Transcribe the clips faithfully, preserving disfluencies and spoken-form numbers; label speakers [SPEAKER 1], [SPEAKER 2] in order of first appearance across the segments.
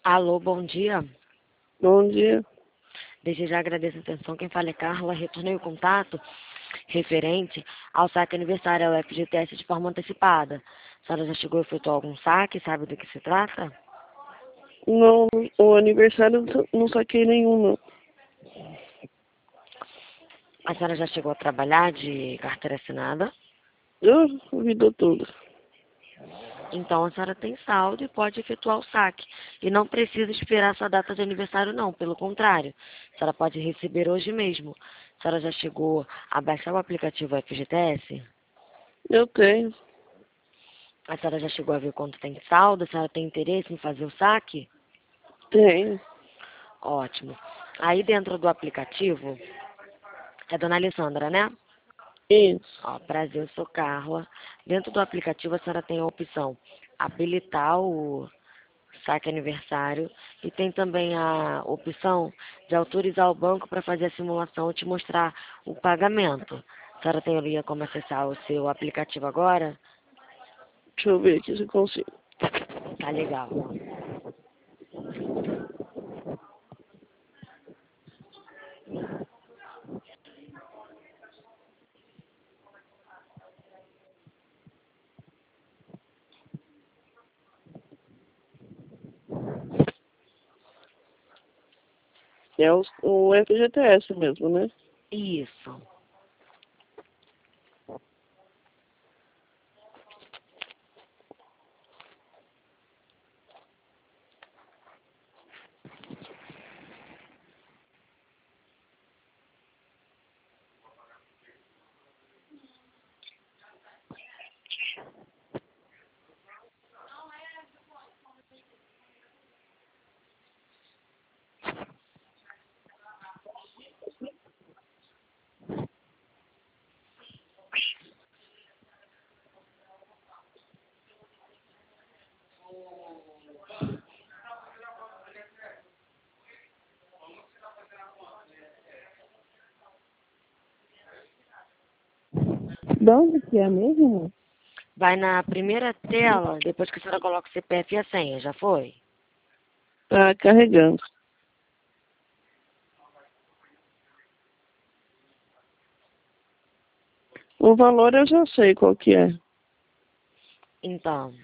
[SPEAKER 1] Alô, bom dia.
[SPEAKER 2] Bom dia.
[SPEAKER 1] Desde já agradeço a atenção. Quem fala é Carla. Retornei o contato referente ao saque aniversário ao F G T S de forma antecipada. A senhora já chegou e efetuou algum saque? Sabe do que se trata?
[SPEAKER 2] Não, o aniversário eu não saquei nenhum, não.
[SPEAKER 1] A senhora já chegou a trabalhar de carteira assinada?
[SPEAKER 2] Eu, a vida toda.
[SPEAKER 1] Então a senhora tem saldo e pode efetuar o saque. E não precisa esperar sua data de aniversário, não. Pelo contrário, a senhora pode receber hoje mesmo. A senhora já chegou a baixar o aplicativo F G T S?
[SPEAKER 2] Eu tenho.
[SPEAKER 1] A senhora já chegou a ver quanto tem de saldo? A senhora tem interesse em fazer o saque?
[SPEAKER 2] Tenho.
[SPEAKER 1] Ótimo. Aí dentro do aplicativo, é Dona Alessandra, né?
[SPEAKER 2] Isso.
[SPEAKER 1] Ó, prazer, eu sou Carla. Dentro do aplicativo a senhora tem a opção habilitar o saque aniversário e tem também a opção de autorizar o banco para fazer a simulação e te mostrar o pagamento. A senhora tem ali como acessar o seu aplicativo agora?
[SPEAKER 2] Deixa eu ver aqui se eu consigo.
[SPEAKER 1] Tá legal.
[SPEAKER 2] É o, o F G T S mesmo, né?
[SPEAKER 1] Isso.
[SPEAKER 2] De onde que é mesmo?
[SPEAKER 1] Vai na primeira tela, depois que a senhora coloca o C P F e a senha, já foi?
[SPEAKER 2] Tá carregando. O valor eu já sei qual que é.
[SPEAKER 1] Então,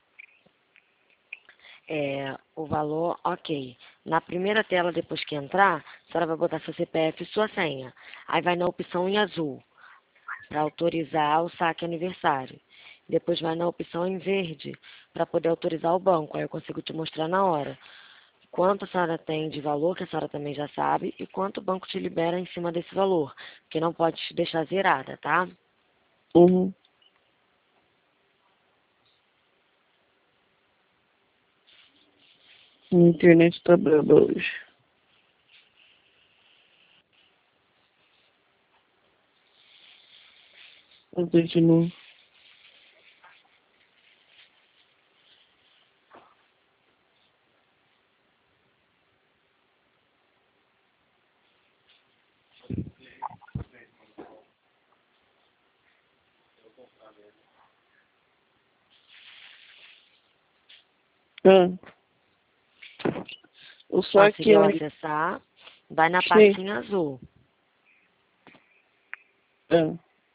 [SPEAKER 1] é, o valor, ok. Na primeira tela, depois que entrar, a senhora vai botar seu C P F e sua senha. Aí vai na opção em azul, para autorizar o saque aniversário. Depois vai na opção em verde, para poder autorizar o banco. Aí eu consigo te mostrar na hora quanto a senhora tem de valor, que a senhora também já sabe, e quanto o banco te libera em cima desse valor, porque não pode te deixar zerada, tá?
[SPEAKER 2] Uhum. A internet tá braba hoje. Vou ver de novo. Ah. O saque
[SPEAKER 1] Conseguiu
[SPEAKER 2] é...
[SPEAKER 1] acessar? Vai na
[SPEAKER 2] Sim.
[SPEAKER 1] pastinha azul.
[SPEAKER 2] É.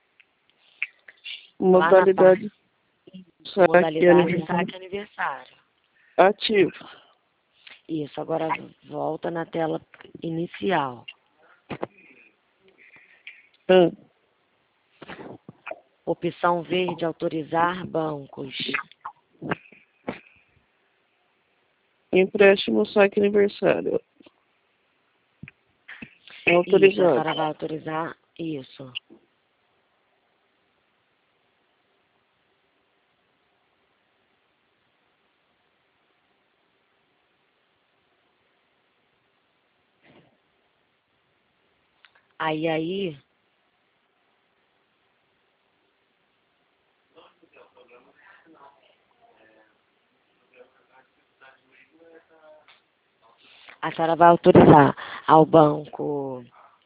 [SPEAKER 1] Lá na parte
[SPEAKER 2] Modalidade saque
[SPEAKER 1] modalidade
[SPEAKER 2] aniversário
[SPEAKER 1] saque aniversário.
[SPEAKER 2] ativo.
[SPEAKER 1] Isso, agora volta na tela inicial.
[SPEAKER 2] Ah.
[SPEAKER 1] Opção verde, autorizar bancos.
[SPEAKER 2] Empréstimo saque aniversário.
[SPEAKER 1] Isso, a
[SPEAKER 2] Autorizado.
[SPEAKER 1] senhora vai autorizar isso. Aí, aí, a senhora vai autorizar ao banco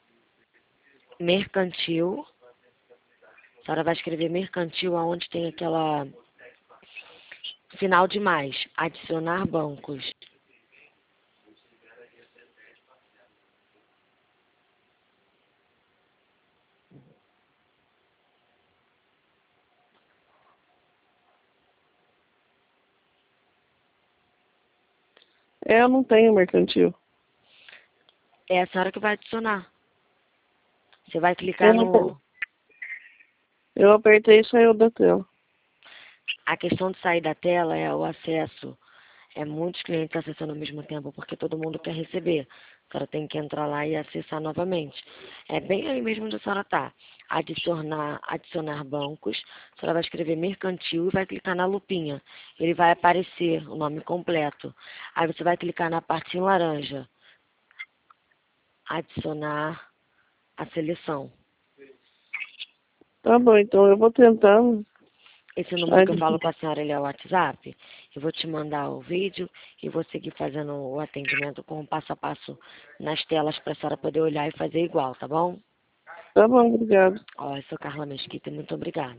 [SPEAKER 1] mercantil. A senhora vai escrever mercantil aonde tem aquela final de mais. Adicionar bancos.
[SPEAKER 2] É, eu não tenho mercantil.
[SPEAKER 1] É a senhora que vai adicionar. Você vai clicar
[SPEAKER 2] Eu, não
[SPEAKER 1] no...
[SPEAKER 2] tenho. Eu apertei e saiu da tela.
[SPEAKER 1] A questão de sair da tela é o acesso. É muitos clientes acessando ao mesmo tempo, porque todo mundo quer receber. A senhora tem que entrar lá e acessar novamente. É bem aí mesmo onde a senhora está. Adicionar, adicionar bancos. A senhora vai escrever mercantil e vai clicar na lupinha. Ele vai aparecer o nome completo. Aí você vai clicar na parte em laranja. Adicionar a seleção.
[SPEAKER 2] Tá bom, então eu vou tentando.
[SPEAKER 1] Esse número que eu
[SPEAKER 2] Aí,
[SPEAKER 1] falo com a senhora, ele é o WhatsApp. Eu vou te mandar o vídeo e vou seguir fazendo o atendimento com o passo a passo nas telas para a senhora poder olhar e fazer igual, tá bom?
[SPEAKER 2] tá bom, obrigado.
[SPEAKER 1] Ó, eu sou Carla Mesquita e muito obrigada.